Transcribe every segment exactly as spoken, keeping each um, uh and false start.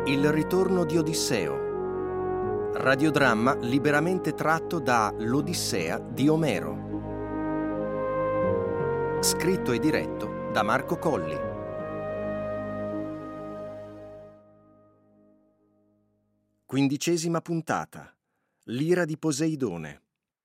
Il ritorno di Odisseo. Radiodramma liberamente tratto da L'Odissea di Omero. Scritto e diretto da Marco Colli. Quindicesima puntata. L'ira di Poseidone.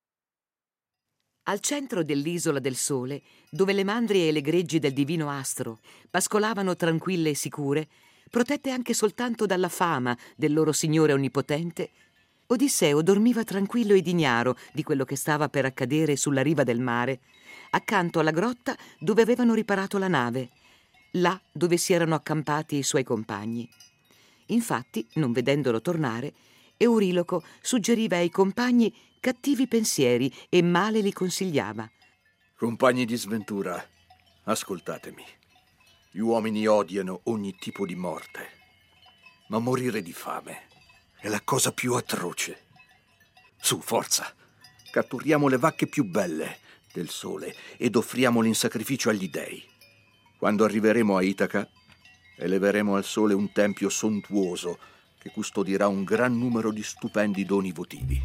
Al centro dell'isola del Sole, dove le mandrie e le greggi del divino Astro pascolavano tranquille e sicure, protette anche soltanto dalla fama del loro signore onnipotente, Odisseo dormiva tranquillo ed ignaro di quello che stava per accadere sulla riva del mare, accanto alla grotta dove avevano riparato la nave, là dove si erano accampati i suoi compagni. Infatti, non vedendolo tornare, Euriloco suggeriva ai compagni cattivi pensieri e male li consigliava. Compagni di sventura, ascoltatemi. Gli uomini odiano ogni tipo di morte, ma morire di fame è la cosa più atroce. Su, forza! Catturiamo le vacche più belle del sole ed offriamole in sacrificio agli dei. Quando arriveremo a Itaca, eleveremo al sole un tempio sontuoso che custodirà un gran numero di stupendi doni votivi.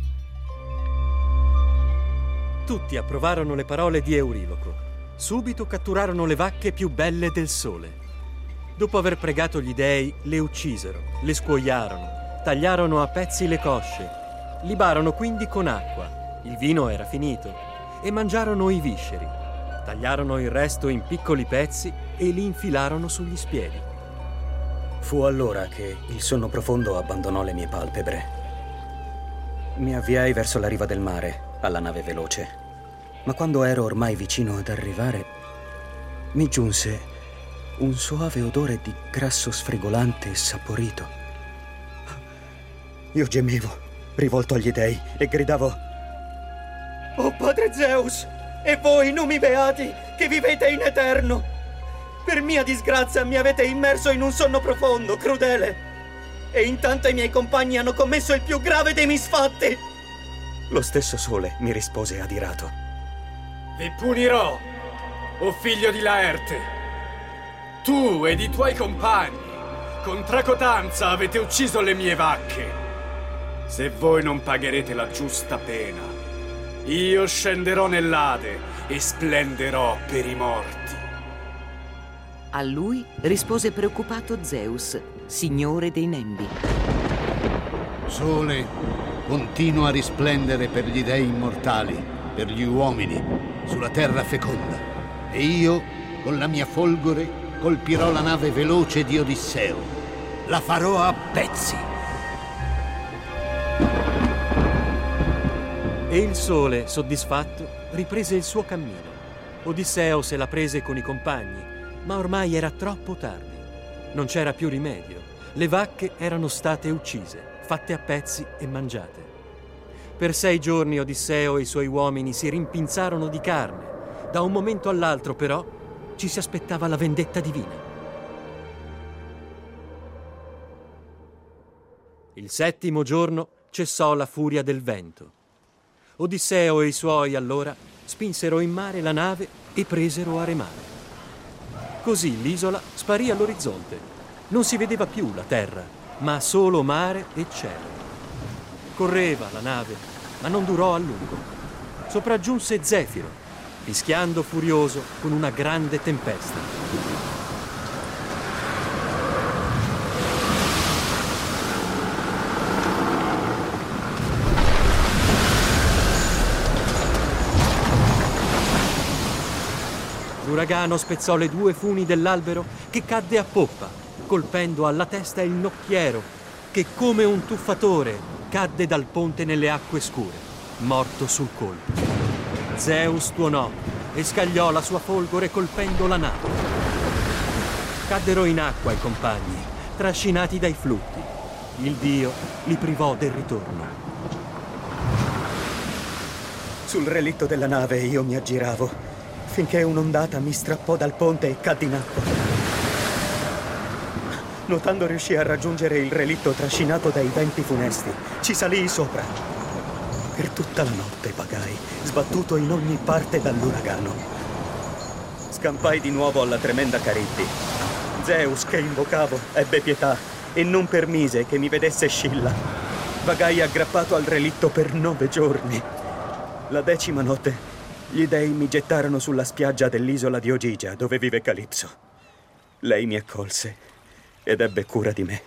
Tutti approvarono le parole di Euriloco. Subito catturarono le vacche più belle del sole. Dopo aver pregato gli dei, le uccisero, le scuoiarono, tagliarono a pezzi le cosce, libarono quindi con acqua, il vino era finito, e mangiarono i visceri. Tagliarono il resto in piccoli pezzi e li infilarono sugli spiedi. Fu allora che il sonno profondo abbandonò le mie palpebre. Mi avviai verso la riva del mare, alla nave veloce. Ma quando ero ormai vicino ad arrivare, mi giunse un soave odore di grasso sfrigolante e saporito. Io gemevo, rivolto agli dei, e gridavo: «Oh padre Zeus, e voi numi beati che vivete in eterno! Per mia disgrazia mi avete immerso in un sonno profondo, crudele, e intanto i miei compagni hanno commesso il più grave dei misfatti!» Lo stesso sole mi rispose adirato: «Vi punirò, o figlio di Laerte! Tu ed i tuoi compagni, con tracotanza avete ucciso le mie vacche. Se voi non pagherete la giusta pena, io scenderò nell'Ade e splenderò per i morti». A lui rispose preoccupato Zeus, signore dei Nembi. «Sole, continua a risplendere per gli dei immortali, per gli uomini, sulla terra feconda, e io, con la mia folgore, colpirò la nave veloce di Odisseo. La farò a pezzi». E il sole, soddisfatto, riprese il suo cammino. Odisseo se la prese con i compagni, ma ormai era troppo tardi. Non c'era più rimedio. Le vacche erano state uccise, fatte a pezzi e mangiate. Per sei giorni Odisseo e i suoi uomini si rimpinzarono di carne. Da un momento all'altro, però, ci si aspettava la vendetta divina. Il settimo giorno cessò la furia del vento. Odisseo e i suoi, allora, spinsero in mare la nave e presero a remare. Così l'isola sparì all'orizzonte. Non si vedeva più la terra, ma solo mare e cielo. Correva la nave, ma non durò a lungo. Sopraggiunse Zefiro, fischiando furioso con una grande tempesta. L'uragano spezzò le due funi dell'albero che cadde a poppa, colpendo alla testa il nocchiero, che come un tuffatore cadde dal ponte nelle acque scure, morto sul colpo. Zeus tuonò e scagliò la sua folgore colpendo la nave. Caddero in acqua i compagni, trascinati dai flutti. Il dio li privò del ritorno. Sul relitto della nave io mi aggiravo, finché un'ondata mi strappò dal ponte e caddi in acqua. Nuotando riuscii a raggiungere il relitto trascinato dai venti funesti. Ci salii sopra. Per tutta la notte vagai, sbattuto in ogni parte dall'uragano. Scampai di nuovo alla tremenda Cariddi. Zeus, che invocavo, ebbe pietà e non permise che mi vedesse Scilla. Vagai aggrappato al relitto per nove giorni. La decima notte gli dei mi gettarono sulla spiaggia dell'isola di Ogygia, dove vive Calipso. Lei mi accolse ed ebbe cura di me.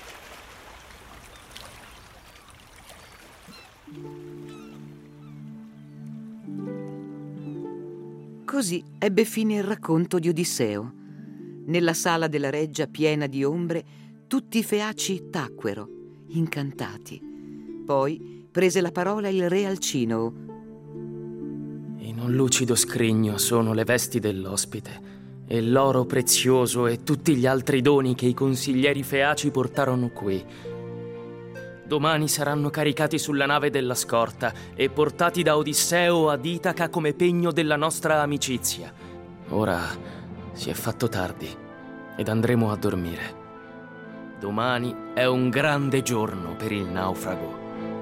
Così ebbe fine il racconto di Odisseo. Nella sala della reggia piena di ombre, tutti i feaci tacquero, incantati. Poi prese la parola il re Alcinoo. In un lucido scrigno sono le vesti dell'ospite, e l'oro prezioso e tutti gli altri doni che i consiglieri feaci portarono qui. Domani saranno caricati sulla nave della scorta e portati da Odisseo ad Itaca come pegno della nostra amicizia. Ora si è fatto tardi ed andremo a dormire. Domani è un grande giorno per il naufrago.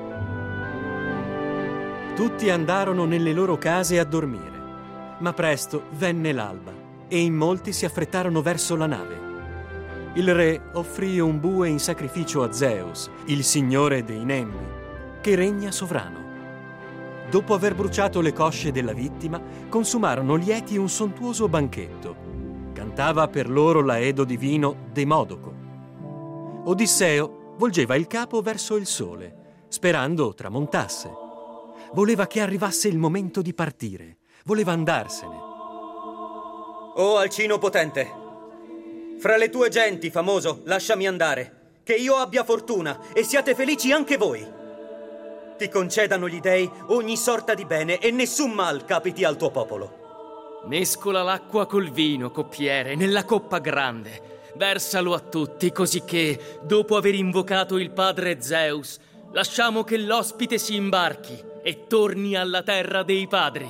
Tutti andarono nelle loro case a dormire, ma presto venne l'alba e in molti si affrettarono verso la nave. Il re offrì un bue in sacrificio a Zeus, il signore dei Nembi, che regna sovrano. Dopo aver bruciato le cosce della vittima, consumarono lieti un sontuoso banchetto. Cantava per loro l'aedo divino Demodoco. Odisseo volgeva il capo verso il sole, sperando tramontasse. Voleva che arrivasse il momento di partire. Voleva andarsene. O Alcino potente, fra le tue genti, famoso, lasciami andare, che io abbia fortuna e siate felici anche voi. Ti concedano gli dei ogni sorta di bene e nessun mal capiti al tuo popolo. Mescola l'acqua col vino, coppiere, nella coppa grande. Versalo a tutti, così che, dopo aver invocato il padre Zeus, lasciamo che l'ospite si imbarchi e torni alla terra dei padri.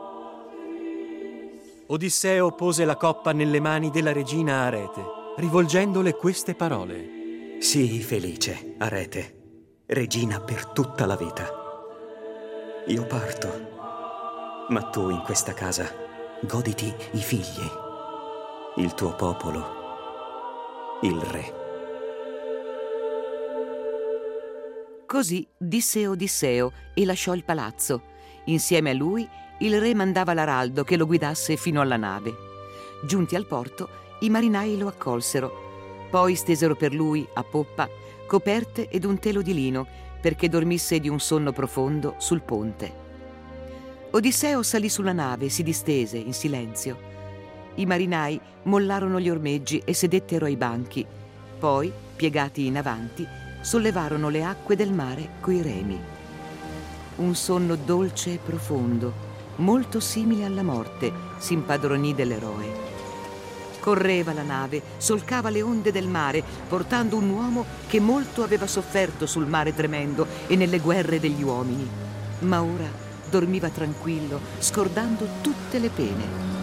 Odisseo pose la coppa nelle mani della regina Arete, rivolgendole queste parole. Sii felice, Arete, regina per tutta la vita. Io parto, ma tu in questa casa goditi i figli, il tuo popolo, il re. Così disse Odisseo e lasciò il palazzo. Insieme a lui il re mandava l'araldo che lo guidasse fino alla nave. Giunti al porto, i marinai lo accolsero. Poi stesero per lui, a poppa, coperte ed un telo di lino, perché dormisse di un sonno profondo sul ponte. Odisseo salì sulla nave e si distese in silenzio. I marinai mollarono gli ormeggi e sedettero ai banchi. Poi, piegati in avanti, sollevarono le acque del mare coi remi. Un sonno dolce e profondo, molto simile alla morte, si impadronì dell'eroe. Correva la nave, solcava le onde del mare, portando un uomo che molto aveva sofferto sul mare tremendo e nelle guerre degli uomini. Ma ora dormiva tranquillo, scordando tutte le pene.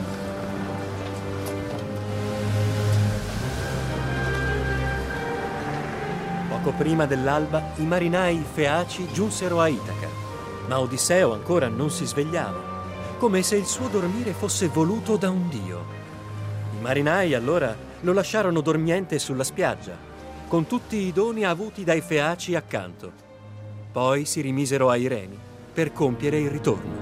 Poco prima dell'alba, i marinai feaci giunsero a Itaca, ma Odisseo ancora non si svegliava, come se il suo dormire fosse voluto da un dio. I marinai allora lo lasciarono dormiente sulla spiaggia, con tutti i doni avuti dai feaci accanto. Poi si rimisero ai remi per compiere il ritorno.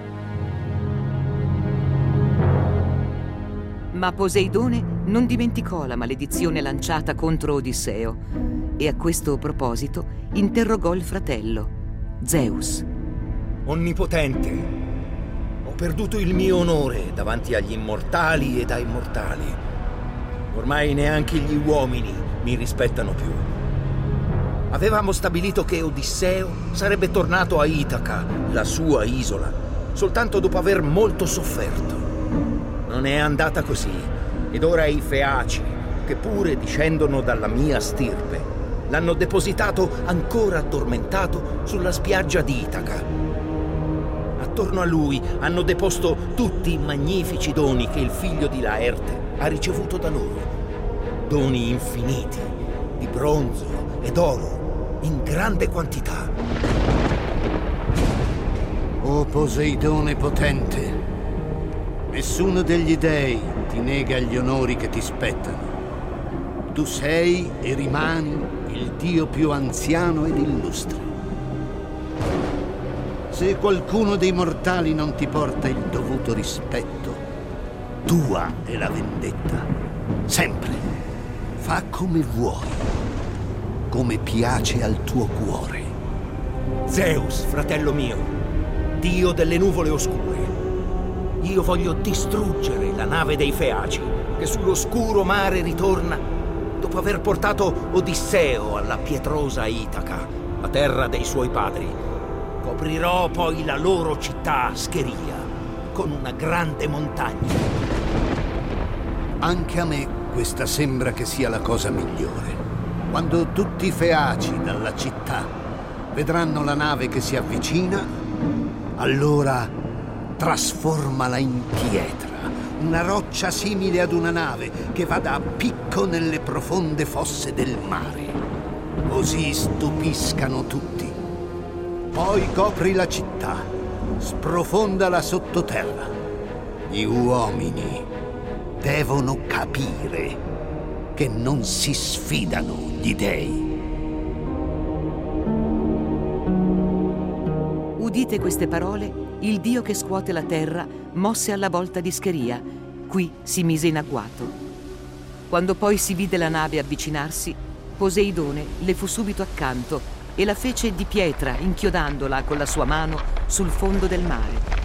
Ma Poseidone non dimenticò la maledizione lanciata contro Odisseo e a questo proposito interrogò il fratello, Zeus. Onnipotente, ho perduto il mio onore davanti agli immortali e ai mortali. Ormai neanche gli uomini mi rispettano più. Avevamo stabilito che Odisseo sarebbe tornato a Itaca, la sua isola, soltanto dopo aver molto sofferto. Non è andata così, ed ora i feaci, che pure discendono dalla mia stirpe, l'hanno depositato ancora addormentato sulla spiaggia di Itaca. Attorno a lui hanno deposto tutti i magnifici doni che il figlio di Laerte ha ricevuto da loro. Doni infiniti, di bronzo ed oro, in grande quantità. O Poseidone potente, nessuno degli dei ti nega gli onori che ti spettano. Tu sei e rimani il dio più anziano ed illustre. Se qualcuno dei mortali non ti porta il dovuto rispetto, tua è la vendetta. Sempre. Fa come vuoi, come piace al tuo cuore. Zeus, fratello mio, dio delle nuvole oscure, io voglio distruggere la nave dei Feaci, che sull'oscuro mare ritorna dopo aver portato Odisseo alla pietrosa Itaca, la terra dei suoi padri. Coprirò poi la loro città, Scheria, con una grande montagna. Anche a me questa sembra che sia la cosa migliore. Quando tutti i Feaci dalla città vedranno la nave che si avvicina, allora trasformala in pietra, una roccia simile ad una nave che vada a picco nelle profonde fosse del mare. Così stupiscano tutti. Poi copri la città, sprofondala sottoterra. Gli uomini devono capire che non si sfidano gli dei. Udite queste parole, il dio che scuote la terra mosse alla volta di Scheria, qui si mise in agguato. Quando poi si vide la nave avvicinarsi, Poseidone le fu subito accanto e la fece di pietra, inchiodandola con la sua mano sul fondo del mare.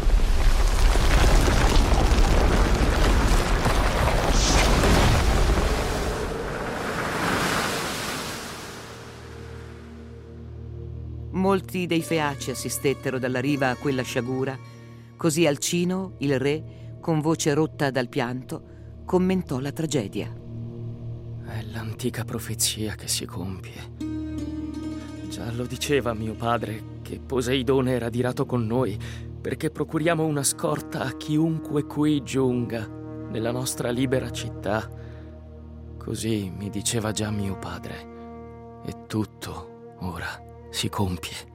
Molti dei Feaci assistettero dalla riva a quella sciagura, così Alcino, il re, con voce rotta dal pianto, commentò la tragedia. È l'antica profezia che si compie. Già lo diceva mio padre che Poseidone era adirato con noi perché procuriamo una scorta a chiunque qui giunga nella nostra libera città. Così mi diceva già mio padre. E tutto ora si compie.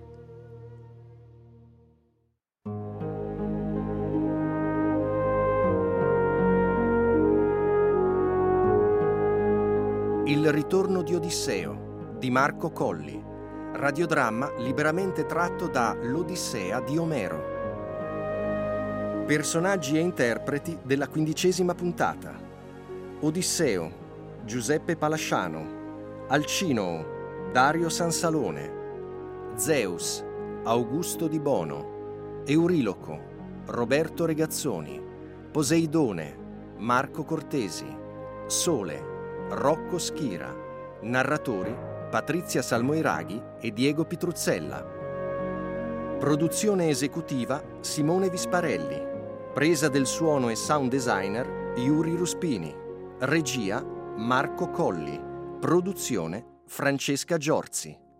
Il ritorno di Odisseo di Marco Colli, radiodramma liberamente tratto da L'Odissea di Omero. Personaggi e interpreti della quindicesima puntata: Odisseo, Giuseppe Palasciano; Alcinoo, Dario Sansalone; Zeus, Augusto Di Bono; Euriloco, Roberto Regazzoni; Poseidone, Marco Cortesi; Sole, Rocco Schira. Narratori Patrizia Salmoiraghi e Diego Pitruzzella. Produzione esecutiva Simone Visparelli. Presa del suono e sound designer Yuri Ruspini. Regia Marco Colli. Produzione Francesca Giorzi.